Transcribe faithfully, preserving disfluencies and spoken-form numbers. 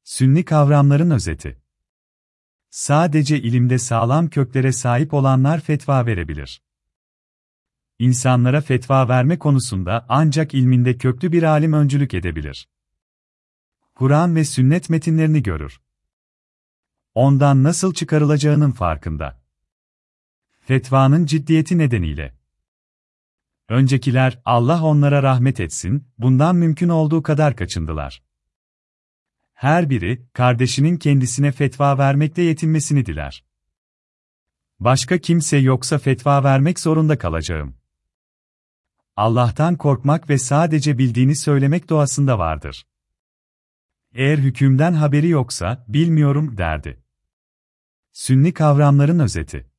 Sünni kavramların özeti. Sadece ilimde sağlam köklere sahip olanlar fetva verebilir. İnsanlara fetva verme konusunda ancak ilminde köklü bir alim öncülük edebilir. Kur'an ve sünnet metinlerini görür. Ondan nasıl çıkarılacağının farkında. Fetvanın ciddiyeti nedeniyle. Öncekiler, Allah onlara rahmet etsin, bundan mümkün olduğu kadar kaçındılar. Her biri, kardeşinin kendisine fetva vermekle yetinmesini diler. Başka kimse yoksa fetva vermek zorunda kalacağım. Allah'tan korkmak ve sadece bildiğini söylemek doğasında vardır. Eğer hükümden haberi yoksa, bilmiyorum derdi. Sünni kavramların özeti.